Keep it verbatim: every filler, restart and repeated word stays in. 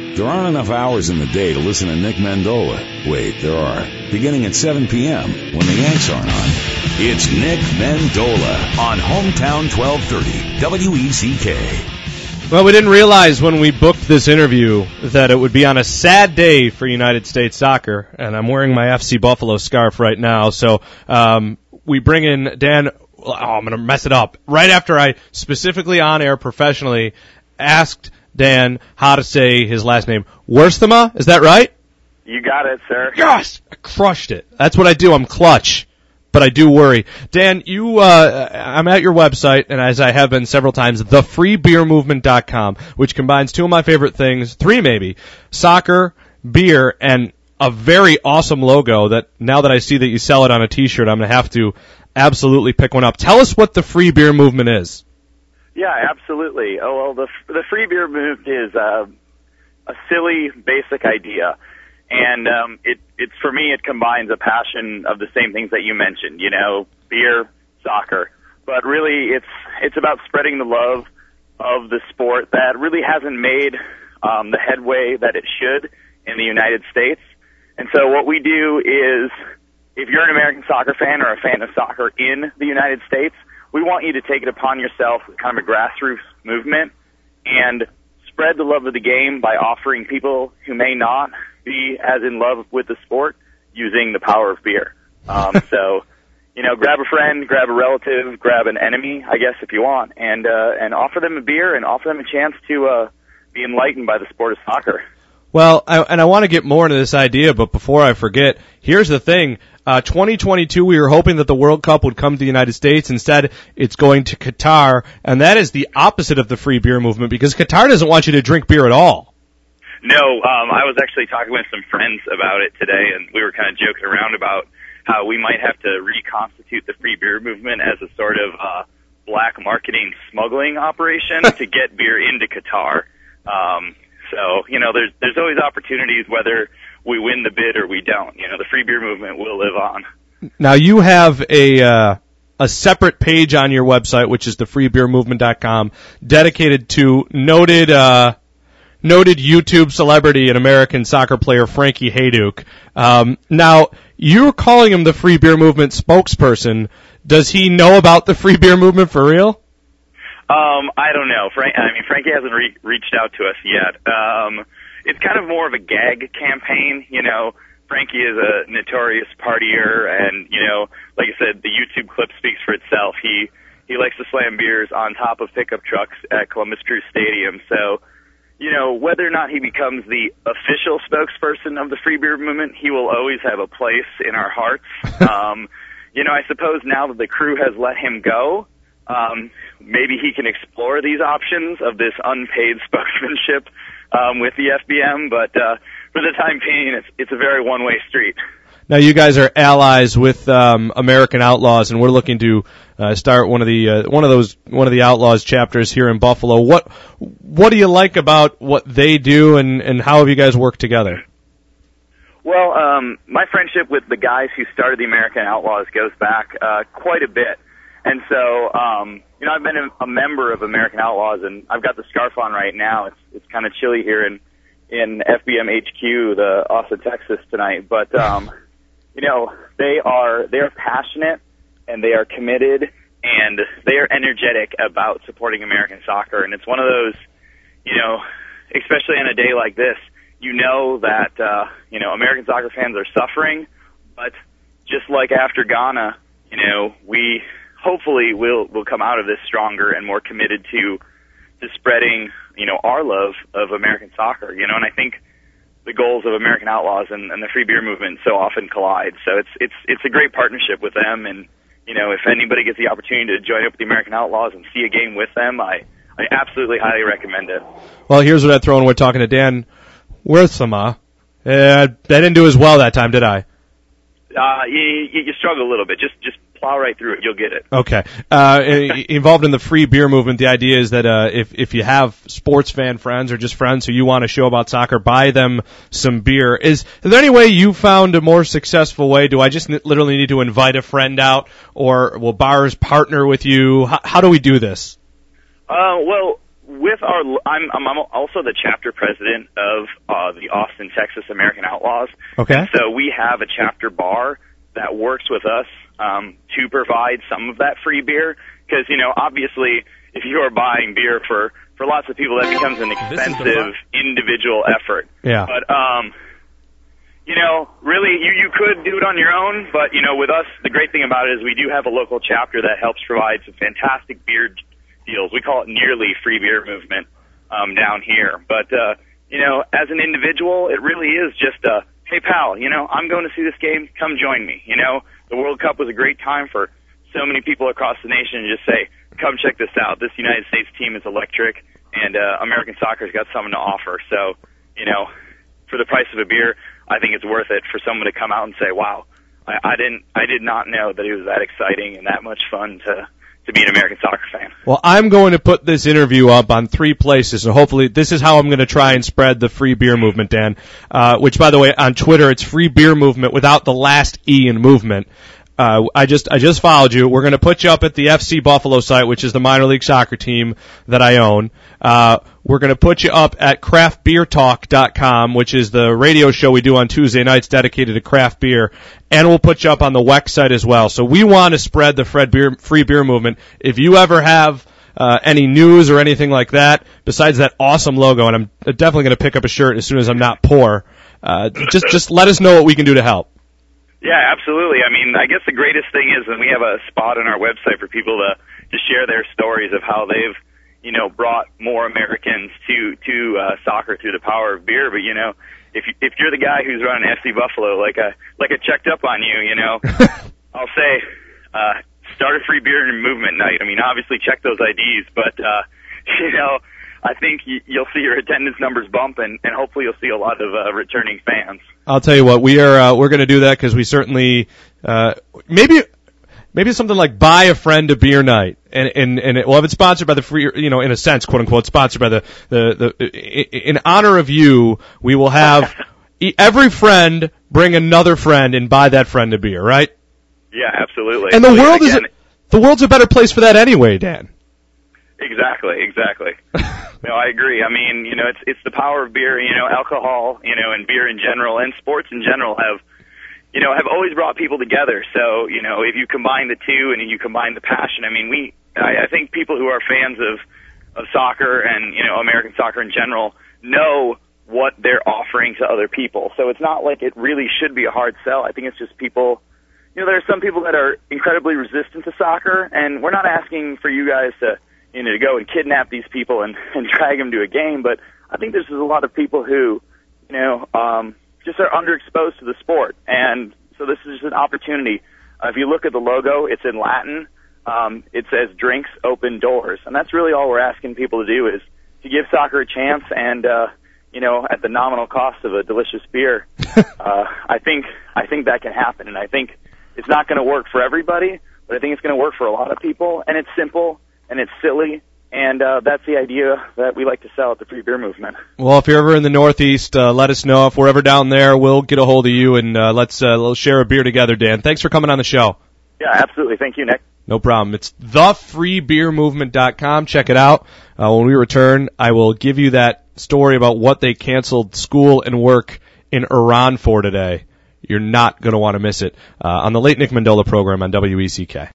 There aren't enough hours in the day to listen to Nick Mendola. Wait, there are. Beginning at seven p.m. when the Yanks aren't on. It's Nick Mendola on Hometown twelve thirty W E C K. Well, we didn't realize when we booked this interview that it would be on a sad day for United States soccer, and I'm wearing my F C Buffalo scarf right now. So um, we bring in Dan. Oh, I'm going to mess it up. Right after I specifically on air professionally asked Dan how to say his last name. Worstema, is that right? You got it, sir. Yes! I crushed it. That's what I do. I'm clutch. But I do worry. Dan, you, uh, I'm at your website, and as I have been several times, the free beer movement dot com, which combines two of my favorite things, three maybe, soccer, beer, and a very awesome logo that now that I see that you sell it on a t-shirt, I'm going to have to absolutely pick one up. Tell us what the Free Beer Movement is. Yeah, absolutely. Oh, well, the the Free Beer Movement is uh, a silly, basic idea. And um, it, it's for me, it combines a passion of the same things that you mentioned, you know, beer, soccer. But really, it's it's about spreading the love of the sport that really hasn't made um, the headway that it should in the United States. And so what we do is, if you're an American soccer fan or a fan of soccer in the United States, we want you to take it upon yourself with kind of a grassroots movement and spread the love of the game by offering people who may not be as in love with the sport using the power of beer. Um, so, you know, grab a friend, grab a relative, grab an enemy, I guess, if you want, and uh, and offer them a beer and offer them a chance to uh, be enlightened by the sport of soccer. Well, I, and I want to get more into this idea, but before I forget, here's the thing. Uh, twenty twenty-two, we were hoping that the World Cup would come to the United States. Instead, it's going to Qatar, and that is the opposite of the free beer movement because Qatar doesn't want you to drink beer at all. No, um, I was actually talking with some friends about it today, and we were kind of joking around about how we might have to reconstitute the free beer movement as a sort of uh, black marketing smuggling operation to get beer into Qatar. Um, so, you know, there's there's always opportunities whether we win the bid or we don't. You know, the free beer movement will live on. Now, you have a uh, a separate page on your website, which is the free beer movement dot com, dedicated to noted uh, noted YouTube celebrity and American soccer player Frankie Hejduk. Um, now, you're calling him the Free Beer Movement spokesperson. Does he know about the Free Beer Movement for real? Um, I don't know. Frank, I mean, Frankie hasn't re- reached out to us yet. Um, it's kind of more of a gag campaign. You know, Frankie is a notorious partier, and, you know, like I said, the YouTube clip speaks for itself. He he likes to slam beers on top of pickup trucks at Columbus Crew Stadium. So, you know, whether or not he becomes the official spokesperson of the Free Beer Movement, he will always have a place in our hearts. um, you know, I suppose now that the Crew has let him go, um, maybe he can explore these options of this unpaid spokesmanship um, with the F B M, but uh, for the time being, it's, it's a very one-way street. Now, you guys are allies with um, American Outlaws, and we're looking to uh, start one of the uh, one of those one of the Outlaws chapters here in Buffalo. What what do you like about what they do, and, and how have you guys worked together? Well, um, my friendship with the guys who started the American Outlaws goes back uh, quite a bit. And so, um, you know, I've been a, a member of American Outlaws, and I've got the scarf on right now. It's it's kind of chilly here in in F B M H Q, the Austin, Texas tonight. But um, you know, they are they are passionate and they are committed and they are energetic about supporting American soccer. And it's one of those, you know, especially on a day like this, you know that uh, you know American soccer fans are suffering, but just like after Ghana, you know, we hopefully we'll we'll come out of this stronger and more committed to to spreading, you know, our love of American soccer, you know, and I think the goals of American Outlaws and, and the Free Beer Movement so often collide. So it's it's it's a great partnership with them, and you know, if anybody gets the opportunity to join up with the American Outlaws and see a game with them, I I absolutely highly recommend it. Well, here's what I throw in. We're talking to Dan Worthama. Uh, I didn't do as well that time, did I? Uh, you, you struggle a little bit. Just just plow right through it. You'll get it. Okay. Uh, involved in the Free Beer Movement, the idea is that uh, if if you have sports fan friends or just friends who you want to show about soccer, buy them some beer. Is, is there any way you found a more successful way? Do I just literally need to invite a friend out, or will bars partner with you? How, how do we do this? Uh, well, with our, I'm, I'm also the chapter president of uh, the Austin, Texas American Outlaws. Okay. And so we have a chapter bar that works with us um, to provide some of that free beer. Because, you know, obviously, if you are buying beer for, for lots of people, that becomes an expensive individual effort. Yeah. But, um, you know, really, you, you could do it on your own. But, you know, with us, the great thing about it is we do have a local chapter that helps provide some fantastic beer deals. We call it Nearly Free Beer Movement um, down here. But, uh, you know, as an individual, it really is just a, hey, pal, you know, I'm going to see this game. Come join me. You know, the World Cup was a great time for so many people across the nation to just say, come check this out. This United States team is electric, and uh, American soccer's got something to offer. So, you know, for the price of a beer, I think it's worth it for someone to come out and say, wow, I, I didn't, I did not know that it was that exciting and that much fun to to be an American soccer fan. Well, I'm going to put this interview up on three places, so hopefully this is how I'm going to try and spread the free beer movement, Dan, uh, which, by the way, on Twitter, it's free beer movement without the last E in movement. Uh, I just, I just followed you. We're going to put you up at the F C Buffalo site, which is the minor league soccer team that I own. Uh, we're going to put you up at craft beer talk dot com, which is the radio show we do on Tuesday nights dedicated to craft beer. And we'll put you up on the W E C site as well. So we want to spread the Fred beer, free beer movement. If you ever have, uh, any news or anything like that, besides that awesome logo, and I'm definitely going to pick up a shirt as soon as I'm not poor, uh, just, just let us know what we can do to help. Yeah, absolutely. I mean, I guess the greatest thing is when we have a spot on our website for people to, to share their stories of how they've, you know, brought more Americans to, to, uh, soccer through the power of beer. But, you know, if you, if you're the guy who's running F C Buffalo, like I, like I checked up on you, you know, I'll say, uh, start a free beer movement night. I mean, obviously check those I Ds, but, uh, you know, I think you'll see your attendance numbers bump, and, and hopefully you'll see a lot of uh, returning fans. I'll tell you what, we are uh, we're going to do that because we certainly uh, maybe maybe something like buy a friend a beer night, and and and it, we'll have it sponsored by the free, you know, in a sense, quote unquote, sponsored by the the, the in honor of you. We will have every friend bring another friend and buy that friend a beer, right? Yeah, absolutely. And the so, world again, is a, the world's a better place for that anyway, Dan. Exactly, exactly. No, I agree. I mean, you know, it's it's the power of beer. You know, alcohol, you know, and beer in general, and sports in general have, you know, have always brought people together. So, you know, if you combine the two and you combine the passion, I mean, we, I, I think people who are fans of of soccer and, you know, American soccer in general know what they're offering to other people. So it's not like it really should be a hard sell. I think it's just people. You know, there are some people that are incredibly resistant to soccer, and we're not asking for you guys to, you know, to go and kidnap these people and, and drag them to a game. But I think there's a lot of people who, you know, um, just are underexposed to the sport. And so this is just an opportunity. Uh, if you look at the logo, it's in Latin. Um, it says drinks, open doors. And that's really all we're asking people to do is to give soccer a chance. And, uh, you know, at the nominal cost of a delicious beer, uh, I think, I think that can happen. And I think it's not going to work for everybody, but I think it's going to work for a lot of people. And it's simple. And it's silly, and uh, that's the idea that we like to sell at the Free Beer Movement. Well, if you're ever in the Northeast, uh, let us know. If we're ever down there, we'll get a hold of you, and uh, let's uh, let's share a beer together, Dan. Thanks for coming on the show. Yeah, absolutely. Thank you, Nick. No problem. It's the free beer movement dot com. Check it out. Uh, when we return, I will give you that story about what they canceled school and work in Iran for today. You're not going to want to miss it uh, on the Late Nick Mendola program on W E C K.